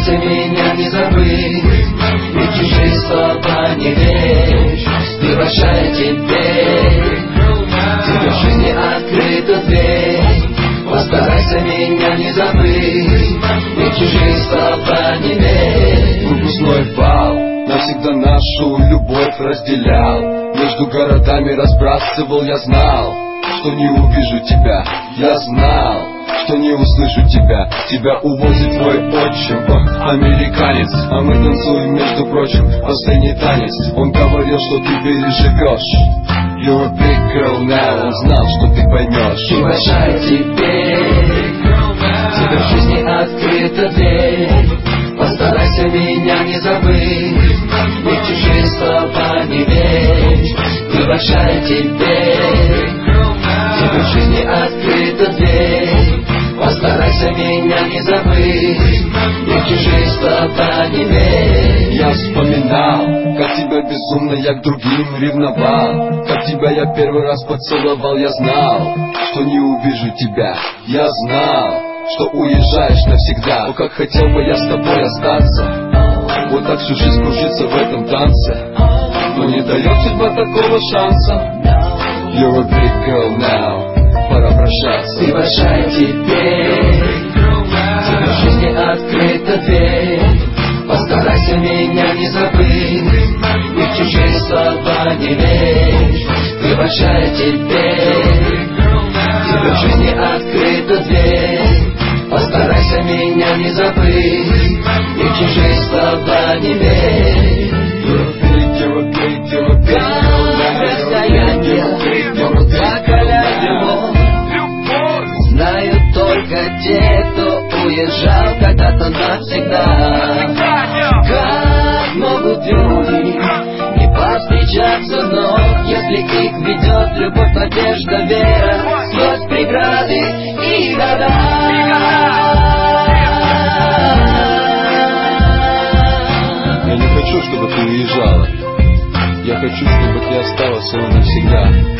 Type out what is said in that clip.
Постарайся меня не забыть, ведь чужие слова не верь. Превращай теперь, тебе в жизни открыта дверь. Постарайся меня не забыть, ведь чужие слова не верь. Выпускной бал навсегда нашу любовь разделял. Между городами разбрасывал, я знал, что не увижу тебя. Я знал, что не услышу тебя. Тебя увозит твой отчим, американец. А мы танцуем, между прочим, последний танец. Он говорил, что ты переживешь. You're a big girl now. Он знал, что ты поймешь. Ты большая теперь, тебе в жизни открыта дверь. Постарайся меня не забыть, ведь чужие слова не верь. Ты большая теперь, тебе в жизни открыта дверь. Постарайся меня не забыть, ведь чужие слова не верь. Я вспоминал, как тебя безумно я к другим ревновал. Как тебя я первый раз поцеловал. Я знал, что не увижу тебя. Я знал, что уезжаешь навсегда. О, как хотел бы я с тобой остаться. Вот так всю жизнь кружиться в этом танце, но не дает судьба такого шанса. You're a big girl now. Пора прощаться. Ты большая теперь, тебе в жизни открыта дверь. Постарайся меня не забыть, ведь чужие слова не верь. Ты большая теперь, тебе в жизни открыта дверь. Постарайся меня не забыть, ведь чужие слова не верь. Как расстояние, как его знают только те, кто уезжал когда-то навсегда. Как могут люди не повстречаться вновь, если их ведет любовь, надежда, вера сквозь преграды и года? Я не хочу, чтобы ты уезжала. Я хочу, чтобы ты осталась навсегда.